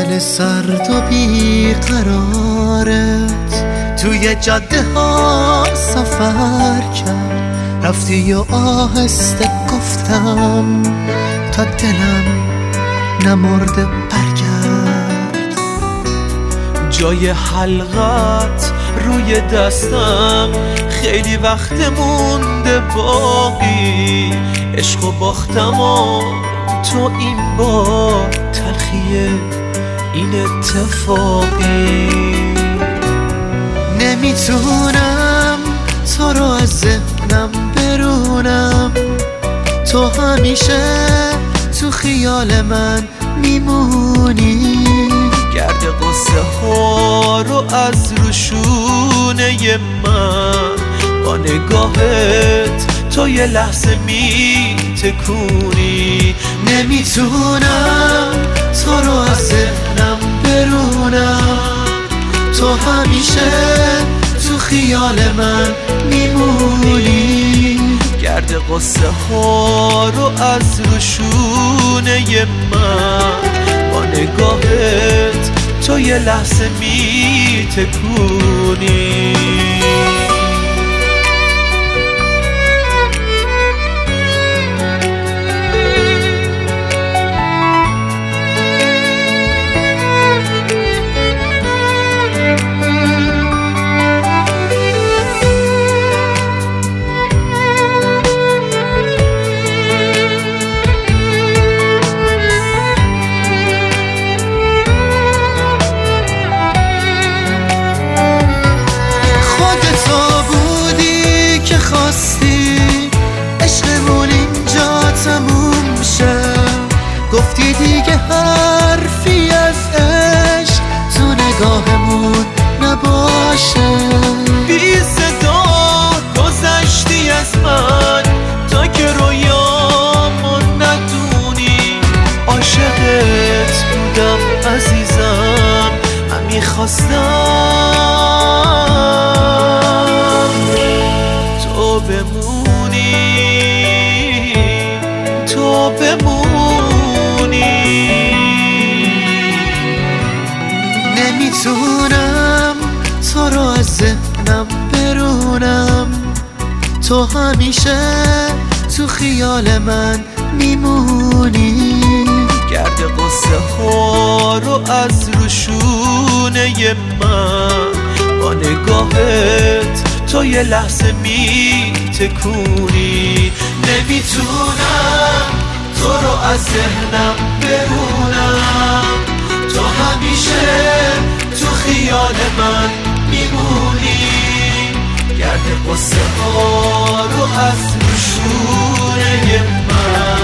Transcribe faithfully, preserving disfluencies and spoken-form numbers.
من سرد و بیقرارت توی جاده ها سفر کرد، رفتی و آهسته گفتم تا دلم نمرده برگرد. جای حلقت روی دستم خیلی وقت مونده باقی، عشق و باختم و تو این با تلخیه این اتفاقی. نمیتونم تو رو از ذهنم برونم، تو همیشه تو خیال من میمونی. گرد قصه ها رو از روشونه من با نگاهت تو یه لحظه می تکونی. نمیتونم تو رو از ذهنم برونم، تو همیشه تو خیال من میمونی. گرد قصه ها رو از روشونه من با نگاهت تو یه لحظه می تکونی. عشقمون اینجا تموم شه، گفتی دیگه حرفی از عشق تو نگاهمون نباشه. بی صدا گذشتی از من تا که رویامو ندونی. عاشقت بودم عزیزم، من میخواستم تو بمونی، تو بمونی. نمیتونم تو رو از ذهنم برونم، تو همیشه تو خیال من میمونی. گرد قصه ها رو از روشونه من با نگاهت تو یه لحظه می تکونی. نمیتونم تو رو از ذهنم برونم، تو همیشه تو خیال من میمونی. گرد قصه ها رو از روشونه من